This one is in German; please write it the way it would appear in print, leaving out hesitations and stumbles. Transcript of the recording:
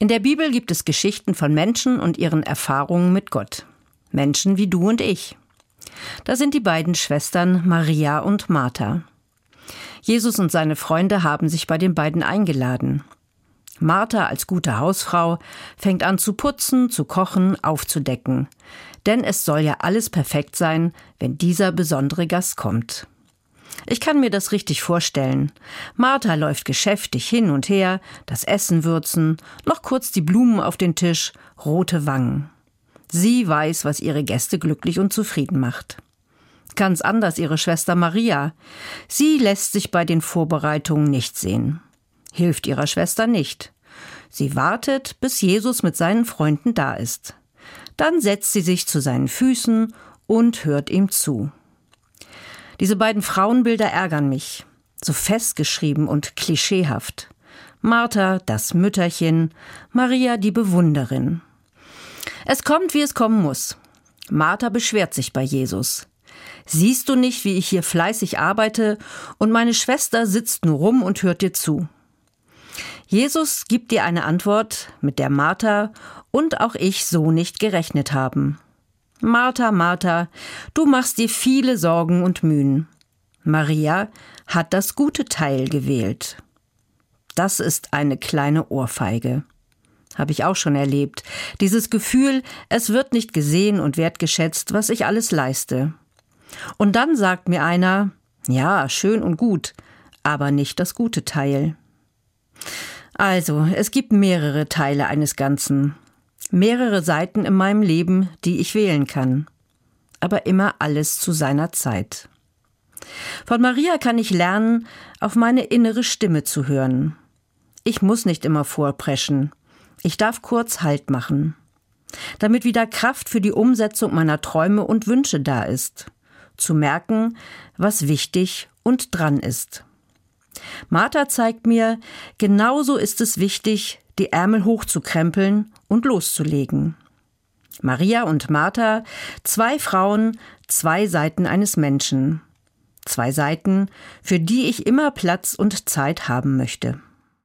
In der Bibel gibt es Geschichten von Menschen und ihren Erfahrungen mit Gott. Menschen wie du und ich. Da sind die beiden Schwestern Maria und Martha. Jesus und seine Freunde haben sich bei den beiden eingeladen. Martha als gute Hausfrau fängt an zu putzen, zu kochen, aufzudecken. Denn es soll ja alles perfekt sein, wenn dieser besondere Gast kommt. Ich kann mir das richtig vorstellen. Martha läuft geschäftig hin und her, das Essen würzen, noch kurz die Blumen auf den Tisch, rote Wangen. Sie weiß, was ihre Gäste glücklich und zufrieden macht. Ganz anders ihre Schwester Maria. Sie lässt sich bei den Vorbereitungen nicht sehen. Hilft ihrer Schwester nicht. Sie wartet, bis Jesus mit seinen Freunden da ist. Dann setzt sie sich zu seinen Füßen und hört ihm zu. Diese beiden Frauenbilder ärgern mich. So festgeschrieben und klischeehaft. Martha, das Mütterchen, Maria, die Bewunderin. Es kommt, wie es kommen muss. Martha beschwert sich bei Jesus. Siehst du nicht, wie ich hier fleißig arbeite und meine Schwester sitzt nur rum und hört dir zu? Jesus gibt ihr eine Antwort, mit der Martha und auch ich so nicht gerechnet haben. Martha, Martha, du machst dir viele Sorgen und Mühen. Maria hat das gute Teil gewählt. Das ist eine kleine Ohrfeige. Habe ich auch schon erlebt. Dieses Gefühl, es wird nicht gesehen und wertgeschätzt, was ich alles leiste. Und dann sagt mir einer, ja, schön und gut, aber nicht das gute Teil. Also, es gibt mehrere Teile eines Ganzen. Mehrere Seiten in meinem Leben, die ich wählen kann. Aber immer alles zu seiner Zeit. Von Maria kann ich lernen, auf meine innere Stimme zu hören. Ich muss nicht immer vorpreschen. Ich darf kurz Halt machen. Damit wieder Kraft für die Umsetzung meiner Träume und Wünsche da ist. Zu merken, was wichtig und dran ist. Martha zeigt mir, genauso ist es wichtig, die Ärmel hochzukrempeln und loszulegen. Maria und Martha, 2 Frauen, 2 Seiten eines Menschen. 2 Seiten, für die ich immer Platz und Zeit haben möchte.